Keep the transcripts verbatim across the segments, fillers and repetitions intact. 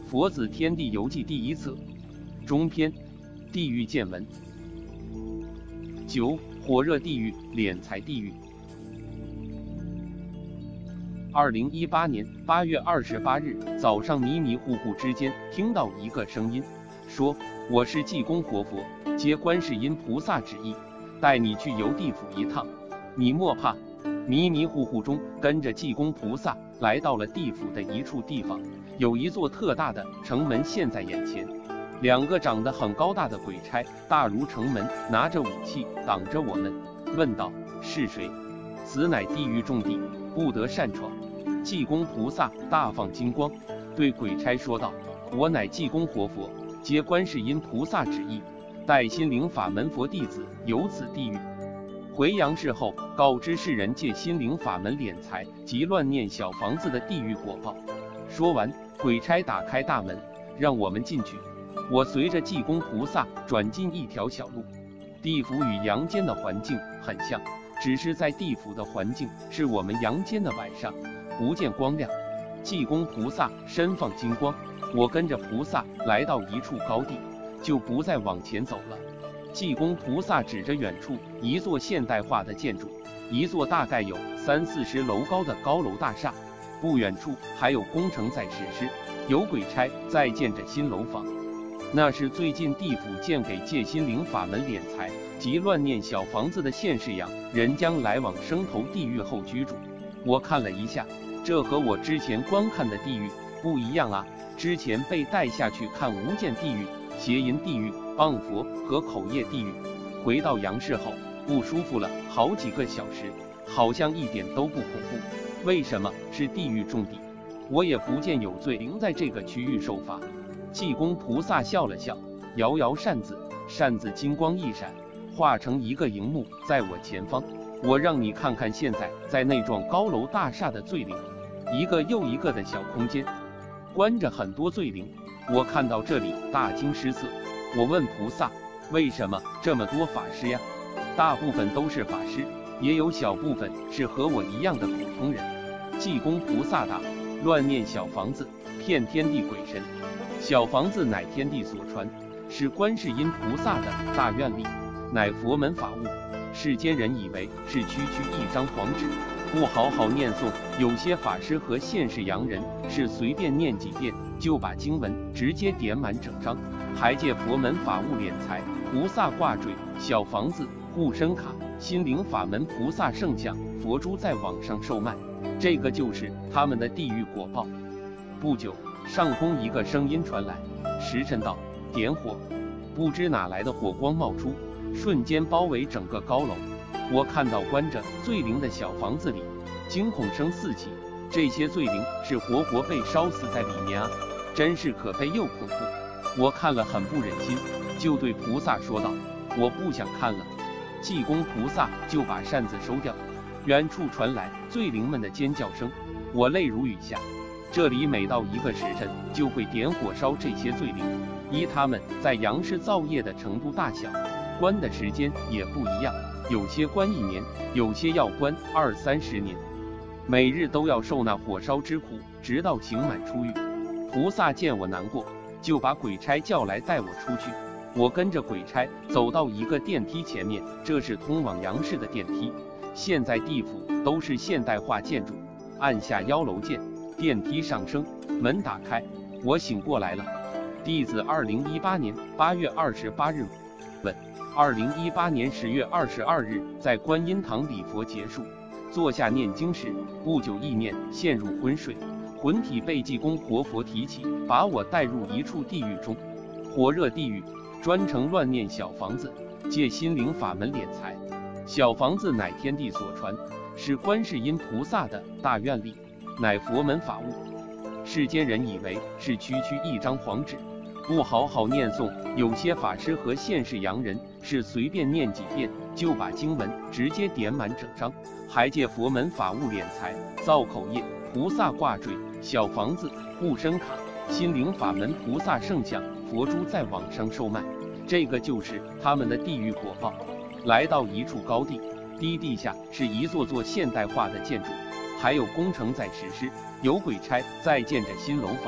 佛子天地游记第一册中篇，地狱见闻。九、火热地狱，敛财地狱。二零一八年八月二十八日早上，迷迷糊糊之间听到一个声音，说：“我是济公活佛，接观世音菩萨旨意，带你去游地府一趟，你莫怕。”迷迷糊糊中，跟着济公菩萨来到了地府的一处地方，有一座特大的城门现在眼前，两个长得很高大的鬼差大如城门，拿着武器挡着我们，问道：“是谁？”“此乃地狱重地，不得擅闯。”济公菩萨大放金光，对鬼差说道：“我乃济公活佛，接观世音菩萨旨意，带心灵法门佛弟子游此地狱，回阳世后告知世人借心灵法门敛财及乱念小房子的地狱果报。”说完，鬼差打开大门，让我们进去。我随着济公菩萨转进一条小路。地府与阳间的环境很像，只是在地府的环境是我们阳间的晚上，不见光亮。济公菩萨身放金光，我跟着菩萨来到一处高地，就不再往前走了。济公菩萨指着远处一座现代化的建筑，一座大概有三四十楼高的高楼大厦，不远处还有工程在实施，有鬼差在建着新楼房。那是最近地府建给借心灵法门敛财及乱念小房子的现世阳人将来往生投地狱后居住。我看了一下，这和我之前观看的地狱不一样啊！之前被带下去看无间地狱、邪淫地狱、谤佛和口业地狱，回到阳世后不舒服了好几个小时，好像一点都不恐怖。为什么是地狱重地？我也不见有罪灵在这个区域受罚。济公菩萨笑了笑，摇摇扇子，扇子金光一闪，化成一个荧幕在我前方。我让你看看现在在那幢高楼大厦的罪灵，一个又一个的小空间，关着很多罪灵。我看到这里大惊失色，我问菩萨：“为什么这么多法师呀？”大部分都是法师，也有小部分是和我一样的普通人。济公菩萨答：“乱念小房子，骗天地鬼神。小房子乃天地所传，是观世音菩萨的大愿力，乃佛门法物。世间人以为是区区一张黄纸，不好好念诵。有些法师和现世阳人是随便念几遍，就把经文直接点满整张，还借佛门法物敛财。菩萨挂坠、小房子、护身卡、心灵法门菩萨圣像、佛珠在网上售卖，这个就是他们的地狱果报。”不久，上空一个声音传来，时辰到，点火。不知哪来的火光冒出，瞬间包围整个高楼。我看到关着罪灵的小房子里，惊恐声四起，这些罪灵是活活被烧死在里面啊，真是可悲又恐怖。我看了很不忍心，就对菩萨说道：“我不想看了。”济公菩萨就把扇子收掉。远处传来罪灵们的尖叫声，我泪如雨下。这里每到一个时辰就会点火烧这些罪灵，依他们在阳世造业的程度大小，关的时间也不一样，有些关一年，有些要关二三十年，每日都要受那火烧之苦，直到刑满出狱。菩萨见我难过，就把鬼差叫来带我出去。我跟着鬼差走到一个电梯前面，这是通往阳世的电梯。现在地府都是现代化建筑，按下幺楼键，电梯上升，门打开，我醒过来了。弟子二零一八年八月二十八日问：二零一八年十月二十二日在观音堂礼佛结束，坐下念经时，不久意念陷入昏睡，魂体被济公活佛提起，把我带入一处地狱中，火热地狱，专程乱念小房子，借心灵法门敛财。小房子乃天地所传，是观世音菩萨的大愿力，乃佛门法物。世间人以为是区区一张黄纸，不好好念诵。有些法师和现世阳人是随便念几遍，就把经文直接点满整张，还借佛门法物敛财，造口业。菩萨挂坠、小房子、护身卡、心灵法门菩萨圣像、佛珠在网上售卖，这个就是他们的地狱果报。来到一处高地，低地下是一座座现代化的建筑，还有工程在实施，有鬼差在建着新楼房。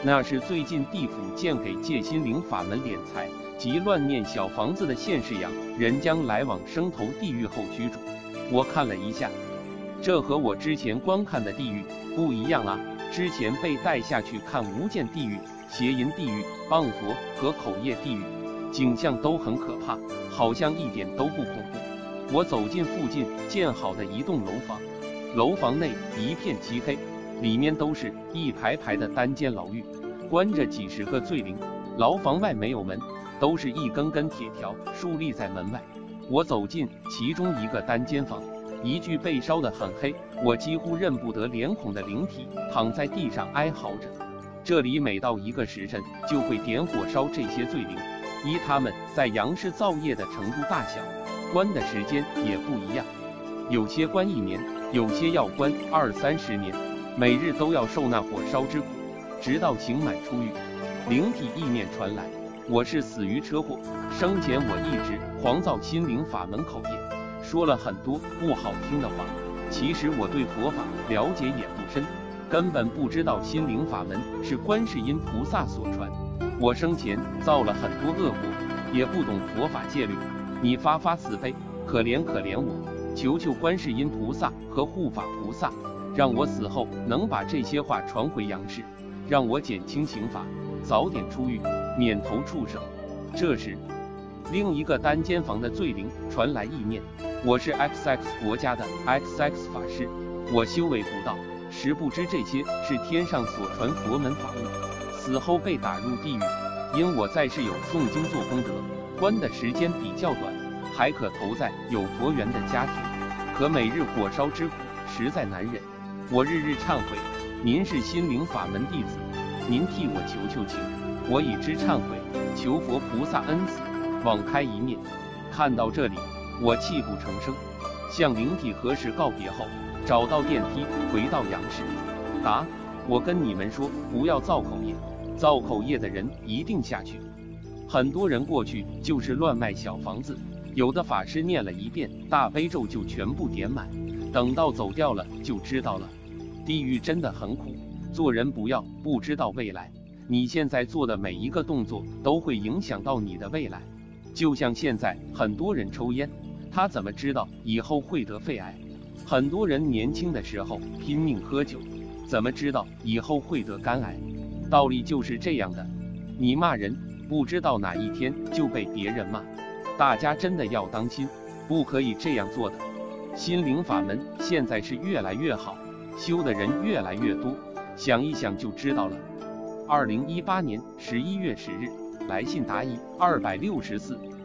那是最近地府建给借心灵法门敛财及乱念小房子的现世阳，人将来往生投地狱后居住。我看了一下，这和我之前观看的地狱不一样啊！之前被带下去看无间地狱、邪淫地狱、谤佛和口业地狱，景象都很可怕，好像一点都不恐怖。我走进附近建好的一栋楼房，楼房内一片漆黑，里面都是一排排的单间牢狱，关着几十个罪灵。牢房外没有门，都是一根根铁条竖立在门外。我走进其中一个单间房，一具被烧得很黑，我几乎认不得脸孔的灵体躺在地上哀嚎着。这里每到一个时辰就会点火烧这些罪灵，依他们在阳世造业的程度大小，关的时间也不一样，有些关一年，有些要关二三十年，每日都要受那火烧之苦，直到刑满出狱。灵体意念传来，我是死于车祸，生前我一直狂造心灵法门口业，说了很多不好听的话。其实我对佛法了解也不深，根本不知道心灵法门是观世音菩萨所传。我生前造了很多恶果，也不懂佛法戒律。你发发慈悲，可怜可怜我，求求观世音菩萨和护法菩萨，让我死后能把这些话传回阳世，让我减轻刑罚，早点出狱，免投畜生。这时，另一个单间房的罪灵传来意念：我是 X X 国家的 X X 法师，我修为不到，实不知这些是天上所传佛门法物，死后被打入地狱。因我在世有诵经做功德，关的时间比较短，还可投在有佛缘的家庭，可每日火烧之苦实在难忍。我日日忏悔，您是心灵法门弟子，您替我求求情，我已知忏悔，求佛菩萨恩慈，网开一面。看到这里，我泣不成声，向灵体何时告别后，找到电梯回到阳世。答：我跟你们说，不要造口业，造口业的人一定下去。很多人过去就是乱卖小房子，有的法师念了一遍大悲咒就全部点满，等到走掉了就知道了。地狱真的很苦，做人不要不知道未来，你现在做的每一个动作都会影响到你的未来。就像现在很多人抽烟，他怎么知道以后会得肺癌？很多人年轻的时候拼命喝酒，怎么知道以后会得肝癌？道理就是这样的，你骂人，不知道哪一天就被别人骂。大家真的要当心，不可以这样做的。心灵法门现在是越来越好，修的人越来越多，想一想就知道了。二零一八年十一月十日，来信答疑二百六十四。